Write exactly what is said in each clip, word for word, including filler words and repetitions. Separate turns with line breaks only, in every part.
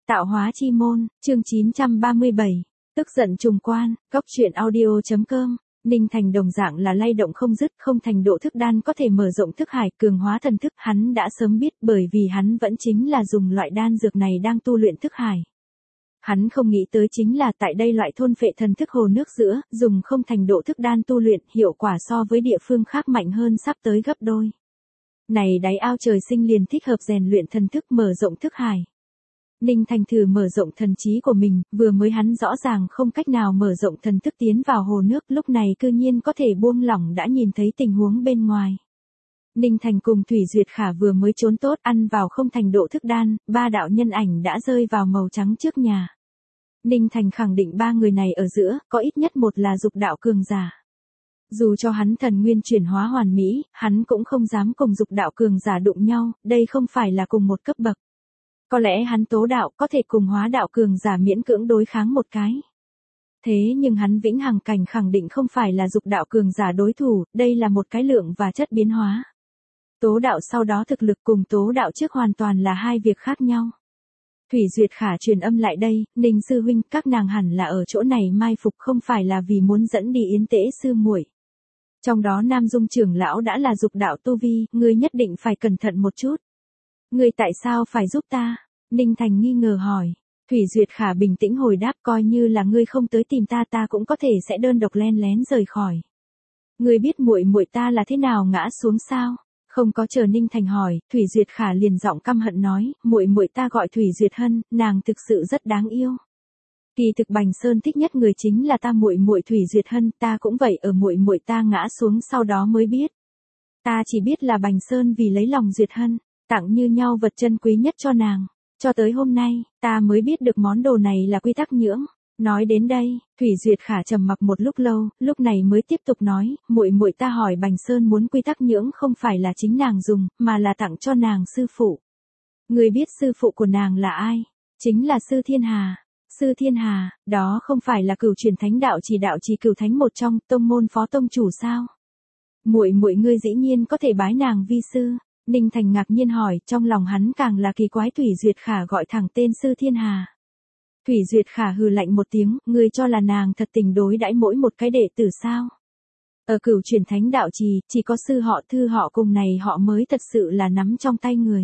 Tạo hóa chi môn, chương chín trăm ba mươi bảy. Tức giận trùng quan, góc truyện audio.com. Ninh Thành đồng dạng là lay động không dứt, không thành độ thức đan có thể mở rộng thức hải, cường hóa thần thức, hắn đã sớm biết bởi vì hắn vẫn chính là dùng loại đan dược này đang tu luyện thức hải. Hắn không nghĩ tới chính là tại đây loại thôn phệ thần thức hồ nước giữa, dùng không thành độ thức đan tu luyện, hiệu quả so với địa phương khác mạnh hơn sắp tới gấp đôi. Này đáy ao trời sinh liền thích hợp rèn luyện thần thức mở rộng thức hải. Ninh Thành thử mở rộng thần trí của mình, vừa mới hắn rõ ràng không cách nào mở rộng thần thức tiến vào hồ nước, lúc này cư nhiên có thể buông lỏng đã nhìn thấy tình huống bên ngoài. Ninh Thành cùng Thủy Duyệt Khả vừa mới trốn tốt ăn vào không thành độ thức đan, ba đạo nhân ảnh đã rơi vào màu trắng trước nhà. Ninh Thành khẳng định ba người này ở giữa, có ít nhất một là dục đạo cường giả. Dù cho hắn thần nguyên chuyển hóa hoàn mỹ, hắn cũng không dám cùng dục đạo cường giả đụng nhau, đây không phải là cùng một cấp bậc. Có lẽ hắn tố đạo có thể cùng hóa đạo cường giả miễn cưỡng đối kháng một cái. Thế nhưng hắn vĩnh hằng cảnh khẳng định không phải là dục đạo cường giả đối thủ, đây là một cái lượng và chất biến hóa. Tố đạo sau đó thực lực cùng tố đạo trước hoàn toàn là hai việc khác nhau. Thủy Duyệt Khả truyền âm lại đây, Ninh sư huynh, các nàng hẳn là ở chỗ này mai phục không phải là vì muốn dẫn đi yến tễ sư muội. Trong đó Nam Dung trưởng lão đã là dục đạo tu vi, ngươi nhất định phải cẩn thận một chút. Ngươi tại sao phải giúp ta? Ninh Thành nghi ngờ hỏi. Thủy Duyệt Khả bình tĩnh hồi đáp, coi như là ngươi không tới tìm ta ta cũng có thể sẽ đơn độc len lén rời khỏi. Ngươi biết muội muội ta là thế nào ngã xuống sao? Không có chờ Ninh Thành hỏi, Thủy Duyệt Khả liền giọng căm hận nói, muội muội ta gọi Thủy Duyệt Hân, nàng thực sự rất đáng yêu. Kỳ thực Bành Sơn thích nhất người chính là ta muội muội Thủy Duyệt Hân, ta cũng vậy, ở muội muội ta ngã xuống sau đó mới biết. Ta chỉ biết là Bành Sơn vì lấy lòng Duyệt Hân, tặng như nhau vật chân quý nhất cho nàng. Cho tới hôm nay, ta mới biết được món đồ này là quy tắc nhưỡng. Nói đến đây, Thủy Duyệt Khả trầm mặc một lúc lâu, lúc này mới tiếp tục nói, muội muội ta hỏi Bành Sơn muốn quy tắc nhưỡng không phải là chính nàng dùng, mà là tặng cho nàng sư phụ. Người biết sư phụ của nàng là ai? Chính là Sư Thiên Hà. Sư Thiên Hà, đó không phải là cửu truyền thánh đạo chỉ đạo chỉ cửu thánh một trong tông môn phó tông chủ sao? Muội muội ngươi dĩ nhiên có thể bái nàng vi sư. Ninh Thành ngạc nhiên hỏi, trong lòng hắn càng là kỳ quái Thủy Duyệt Khả gọi thẳng tên Sư Thiên Hà. Thủy Duyệt Khả hừ lạnh một tiếng, ngươi cho là nàng thật tình đối đãi mỗi một cái đệ tử sao? Ở cửu truyền thánh đạo trì, chỉ có sư họ Thư họ cùng này họ mới thật sự là nắm trong tay người.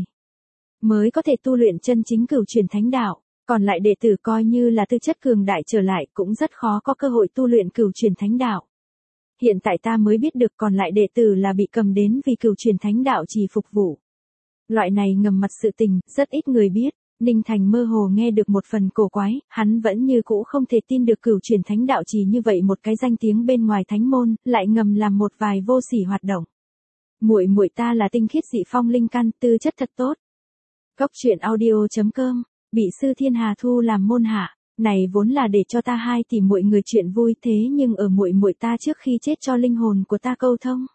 Mới có thể tu luyện chân chính cửu truyền thánh đạo, còn lại đệ tử coi như là tư chất cường đại trở lại cũng rất khó có cơ hội tu luyện cửu truyền thánh đạo. Hiện tại ta mới biết được còn lại đệ tử là bị cầm đến vì cửu truyền thánh đạo chỉ phục vụ. Loại này ngầm mặt sự tình, rất ít người biết. Ninh Thành mơ hồ nghe được một phần cổ quái, hắn vẫn như cũ không thể tin được cửu truyền thánh đạo chỉ như vậy một cái danh tiếng bên ngoài thánh môn, lại ngầm làm một vài vô sỉ hoạt động. Muội muội ta là tinh khiết dị phong linh căn, tư chất thật tốt. Góc truyện audio.com, bị Sư Thiên Hà thu làm môn hạ. Này vốn là để cho ta hai tìm muội người chuyện vui, thế nhưng ở muội muội ta trước khi chết cho linh hồn của ta câu thông.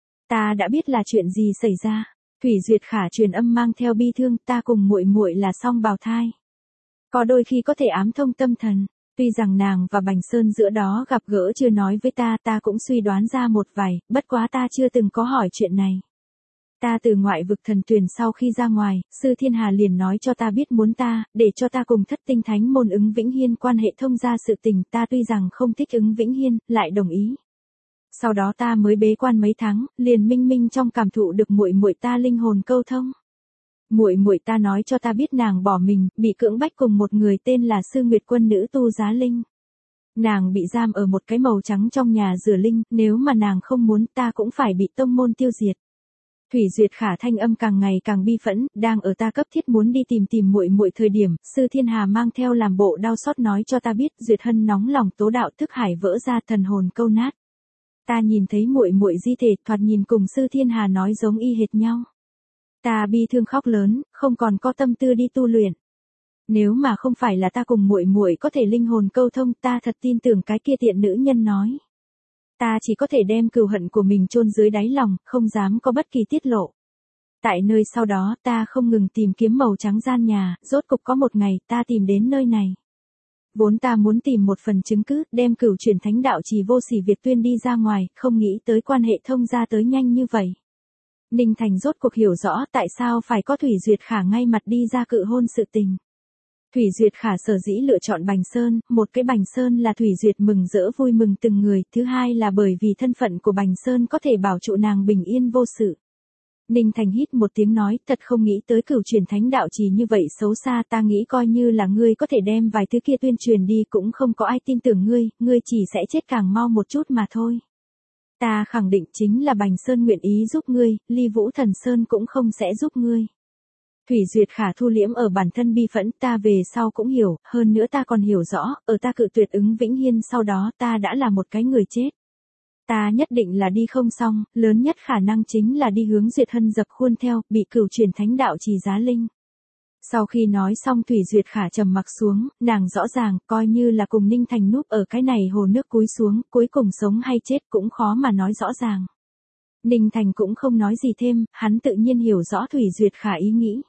Ta đã biết là chuyện gì xảy ra. Thủy Duyệt Khả truyền âm mang theo bi thương, ta cùng muội muội là song bào thai. Có đôi khi có thể ám thông tâm thần, tuy rằng nàng và Bành Sơn giữa đó gặp gỡ chưa nói với ta, ta cũng suy đoán ra một vài, bất quá ta chưa từng có hỏi chuyện này. Ta từ ngoại vực thần tuyển sau khi ra ngoài, Sư Thiên Hà liền nói cho ta biết muốn ta, để cho ta cùng thất tinh thánh môn ứng Vĩnh Hiên quan hệ thông ra sự tình, ta tuy rằng không thích ứng Vĩnh Hiên, lại đồng ý. Sau đó ta mới bế quan mấy tháng, liền minh minh trong cảm thụ được muội muội ta linh hồn câu thông. Muội muội ta nói cho ta biết nàng bỏ mình, bị cưỡng bách cùng một người tên là Sư Nguyệt Quân nữ tu giá linh. Nàng bị giam ở một cái màu trắng trong nhà rửa linh, nếu mà nàng không muốn ta cũng phải bị tông môn tiêu diệt. Thủy Duyệt Khả thanh âm càng ngày càng bi phẫn, đang ở ta cấp thiết muốn đi tìm tìm muội muội thời điểm, Sư Thiên Hà mang theo làm bộ đau xót nói cho ta biết, Duyệt Hân nóng lòng tố đạo thức hải vỡ ra, thần hồn câu nát. Ta nhìn thấy muội muội di thể, thoạt nhìn cùng Sư Thiên Hà nói giống y hệt nhau. Ta bi thương khóc lớn, không còn có tâm tư đi tu luyện. Nếu mà không phải là ta cùng muội muội có thể linh hồn câu thông, ta thật tin tưởng cái kia tiện nữ nhân nói. Ta chỉ có thể đem cừu hận của mình chôn dưới đáy lòng, không dám có bất kỳ tiết lộ. Tại nơi sau đó, ta không ngừng tìm kiếm màu trắng gian nhà, rốt cục có một ngày, ta tìm đến nơi này. Vốn ta muốn tìm một phần chứng cứ, đem cửu truyền thánh đạo trì vô sỉ Việt tuyên đi ra ngoài, không nghĩ tới quan hệ thông ra tới nhanh như vậy. Ninh Thành rốt cuộc hiểu rõ tại sao phải có Thủy Duyệt Khả ngay mặt đi ra cự hôn sự tình. Thủy Duyệt Khả sở dĩ lựa chọn Bành Sơn, một cái Bành Sơn là Thủy Duyệt mừng rỡ vui mừng từng người, thứ hai là bởi vì thân phận của Bành Sơn có thể bảo trụ nàng bình yên vô sự. Ninh Thành hít một tiếng nói, thật không nghĩ tới Cửu Truyền Thánh Đạo Trì như vậy xấu xa, ta nghĩ coi như là ngươi có thể đem vài thứ kia tuyên truyền đi cũng không có ai tin tưởng ngươi, ngươi chỉ sẽ chết càng mau một chút mà thôi. Ta khẳng định chính là Bành Sơn nguyện ý giúp ngươi, Ly Vũ Thần Sơn cũng không sẽ giúp ngươi. Thủy Duyệt Khả thu liễm ở bản thân bi phẫn, ta về sau cũng hiểu, hơn nữa ta còn hiểu rõ, ở ta cự tuyệt ứng Vĩnh Hiên sau đó ta đã là một cái người chết. Ta nhất định là đi không xong, lớn nhất khả năng chính là đi hướng Duyệt Hân dập khuôn theo, bị Cửu Truyền Thánh Đạo Trì giá linh. Sau khi nói xong Thủy Duyệt Khả trầm mặc xuống, nàng rõ ràng, coi như là cùng Ninh Thành núp ở cái này hồ nước cúi xuống, cuối cùng sống hay chết cũng khó mà nói rõ ràng. Ninh Thành cũng không nói gì thêm, hắn tự nhiên hiểu rõ Thủy Duyệt Khả ý nghĩ.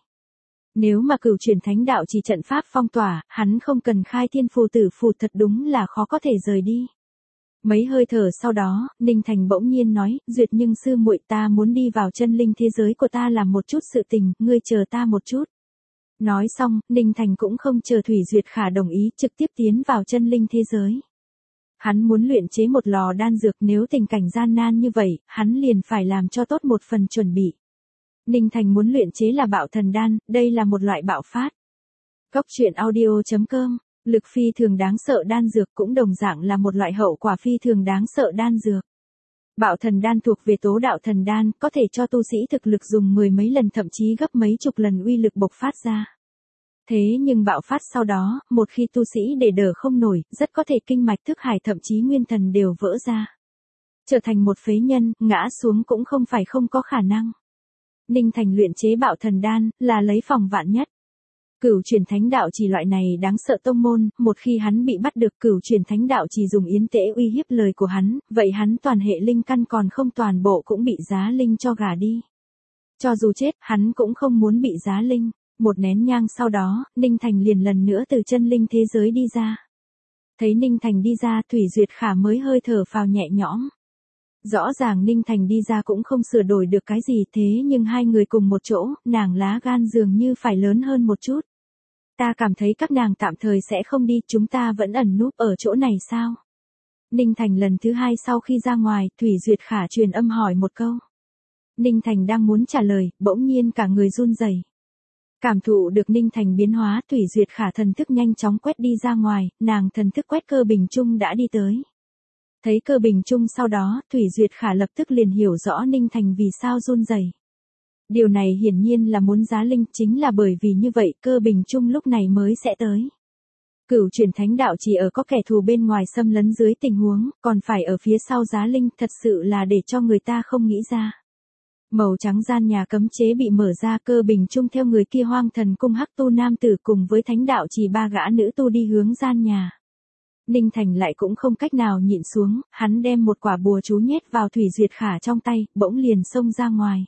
Nếu mà Cửu Truyền Thánh Đạo Trì trận pháp phong tỏa, hắn không cần khai thiên phù tử phù thật đúng là khó có thể rời đi. Mấy hơi thở sau đó, Ninh Thành bỗng nhiên nói, Duyệt nhưng sư muội ta muốn đi vào chân linh thế giới của ta làm một chút sự tình, ngươi chờ ta một chút. Nói xong, Ninh Thành cũng không chờ Thủy Duyệt Khả đồng ý, trực tiếp tiến vào chân linh thế giới. Hắn muốn luyện chế một lò đan dược, nếu tình cảnh gian nan như vậy, hắn liền phải làm cho tốt một phần chuẩn bị. Ninh Thành muốn luyện chế là bạo thần đan, đây là một loại bạo phát. Góc truyện audio chấm com, lực phi thường đáng sợ đan dược cũng đồng dạng là một loại hậu quả phi thường đáng sợ đan dược. Bạo thần đan thuộc về tố đạo thần đan, có thể cho tu sĩ thực lực dùng mười mấy lần thậm chí gấp mấy chục lần uy lực bộc phát ra. Thế nhưng bạo phát sau đó, một khi tu sĩ để đỡ không nổi, rất có thể kinh mạch thức hải thậm chí nguyên thần đều vỡ ra. Trở thành một phế nhân, ngã xuống cũng không phải không có khả năng. Ninh Thành luyện chế bạo thần đan, là lấy phòng vạn nhất. Cửu Truyền Thánh Đạo Trì loại này đáng sợ tông môn, một khi hắn bị bắt được Cửu Truyền Thánh Đạo Trì dùng yến tễ uy hiếp lời của hắn, vậy hắn toàn hệ linh căn còn không toàn bộ cũng bị giá linh cho gả đi. Cho dù chết, hắn cũng không muốn bị giá linh. Một nén nhang sau đó, Ninh Thành liền lần nữa từ chân linh thế giới đi ra. Thấy Ninh Thành đi ra, Thủy Duyệt Khả mới hơi thở phào nhẹ nhõm. Rõ ràng Ninh Thành đi ra cũng không sửa đổi được cái gì, thế nhưng hai người cùng một chỗ, nàng lá gan dường như phải lớn hơn một chút. Ta cảm thấy các nàng tạm thời sẽ không đi, chúng ta vẫn ẩn núp ở chỗ này sao? Ninh Thành lần thứ hai sau khi ra ngoài, Thủy Duyệt Khả truyền âm hỏi một câu. Ninh Thành đang muốn trả lời, bỗng nhiên cả người run rẩy. Cảm thụ được Ninh Thành biến hóa, Thủy Duyệt Khả thần thức nhanh chóng quét đi ra ngoài, nàng thần thức quét cơ bình trung đã đi tới. Thấy cơ bình trung sau đó, Thủy Duyệt Khả lập tức liền hiểu rõ Ninh Thành vì sao run rẩy. Điều này hiển nhiên là muốn giá linh, chính là bởi vì như vậy cơ bình trung lúc này mới sẽ tới. Cửu Truyền Thánh Đạo chỉ ở có kẻ thù bên ngoài xâm lấn dưới tình huống, còn phải ở phía sau giá linh, thật sự là để cho người ta không nghĩ ra. Màu trắng gian nhà cấm chế bị mở ra, cơ bình trung theo người kia Hoang Thần Cung hắc tu nam tử cùng với Thánh Đạo chỉ ba gã nữ tu đi hướng gian nhà. Ninh Thành lại cũng không cách nào nhịn xuống, hắn đem một quả bùa chú nhét vào Thủy Duyệt Khả trong tay, bỗng liền xông ra ngoài.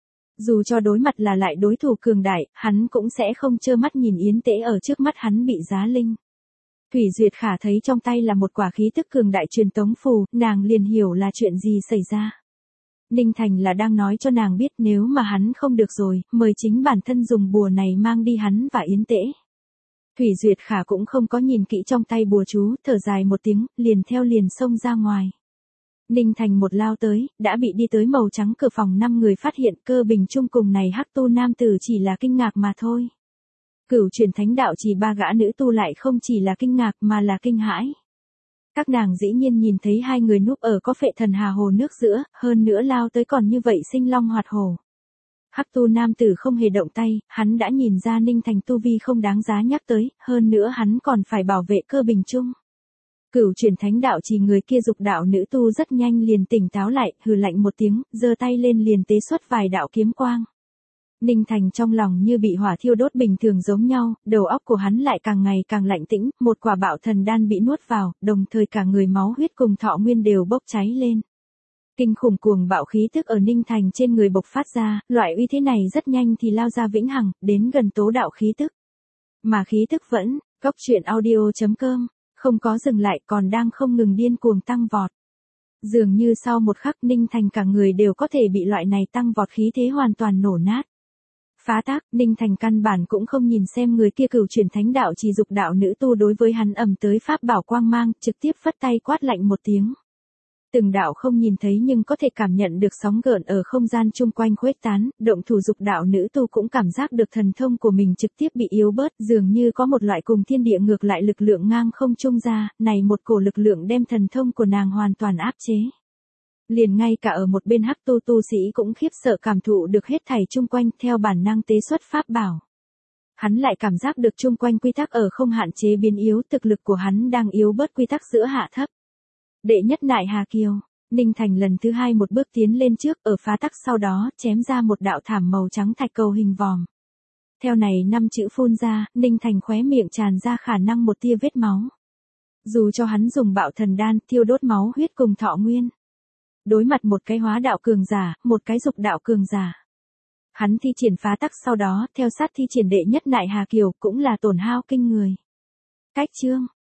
Dù cho đối mặt là lại đối thủ cường đại, hắn cũng sẽ không trơ mắt nhìn yến tễ ở trước mắt hắn bị giá linh. Thủy Duyệt Khả thấy trong tay là một quả khí tức cường đại truyền tống phù, nàng liền hiểu là chuyện gì xảy ra. Ninh Thành là đang nói cho nàng biết nếu mà hắn không được rồi, mời chính bản thân dùng bùa này mang đi hắn và yến tễ. Thủy Duyệt Khả cũng không có nhìn kỹ trong tay bùa chú, thở dài một tiếng, liền theo liền xông ra ngoài. Ninh Thành một lao tới, đã bị đi tới màu trắng cửa phòng năm người phát hiện cơ bình trung cùng này hắc tu nam tử chỉ là kinh ngạc mà thôi. Cửu Truyền Thánh Đạo chỉ ba gã nữ tu lại không chỉ là kinh ngạc mà là kinh hãi. Các nàng dĩ nhiên nhìn thấy hai người núp ở có phệ thần hà hồ nước giữa, hơn nữa lao tới còn như vậy sinh long hoạt hổ. Hắc tu nam tử không hề động tay, hắn đã nhìn ra Ninh Thành tu vi không đáng giá nhắc tới, hơn nữa hắn còn phải bảo vệ cơ bình trung. Cửu Truyền Thánh Đạo chỉ người kia dục đạo nữ tu rất nhanh liền tỉnh táo lại, hừ lạnh một tiếng, giơ tay lên liền tế xuất vài đạo kiếm quang. Ninh Thành trong lòng như bị hỏa thiêu đốt bình thường giống nhau, đầu óc của hắn lại càng ngày càng lạnh tĩnh, một quả bạo thần đan bị nuốt vào, đồng thời cả người máu huyết cùng thọ nguyên đều bốc cháy lên. Kinh khủng cuồng bạo khí tức ở Ninh Thành trên người bộc phát ra, loại uy thế này rất nhanh thì lao ra vĩnh hằng, đến gần tố đạo khí tức. Mà khí tức vẫn, góc truyện audio chấm com, không có dừng lại còn đang không ngừng điên cuồng tăng vọt. Dường như sau một khắc Ninh Thành cả người đều có thể bị loại này tăng vọt khí thế hoàn toàn nổ nát. Phá tác, Ninh Thành căn bản cũng không nhìn xem người kia cửu chuyển thánh đạo chỉ dục đạo nữ tu đối với hắn ầm tới pháp bảo quang mang, trực tiếp phất tay quát lạnh một tiếng. Từng đạo không nhìn thấy nhưng có thể cảm nhận được sóng gợn ở không gian chung quanh khuếch tán, động thủ dục đạo nữ tu cũng cảm giác được thần thông của mình trực tiếp bị yếu bớt, dường như có một loại cùng thiên địa ngược lại lực lượng ngang không trung ra, này một cổ lực lượng đem thần thông của nàng hoàn toàn áp chế. Liền ngay cả ở một bên hắc tu tu sĩ cũng khiếp sợ cảm thụ được hết thảy chung quanh, theo bản năng tế xuất pháp bảo. Hắn lại cảm giác được chung quanh quy tắc ở không hạn chế biến yếu, thực lực của hắn đang yếu bớt quy tắc giữa hạ thấp. Đệ nhất nại Hà Kiều, Ninh Thành lần thứ hai một bước tiến lên trước, ở phá tắc sau đó, chém ra một đạo thảm màu trắng thạch cầu hình vòm. Theo này năm chữ phun ra, Ninh Thành khóe miệng tràn ra khả năng một tia vết máu. Dù cho hắn dùng bạo thần đan, thiêu đốt máu huyết cùng thọ nguyên. Đối mặt một cái hóa đạo cường giả, một cái dục đạo cường giả. Hắn thi triển phá tắc sau đó, theo sát thi triển đệ nhất nại Hà Kiều, cũng là tổn hao kinh người. Cách chương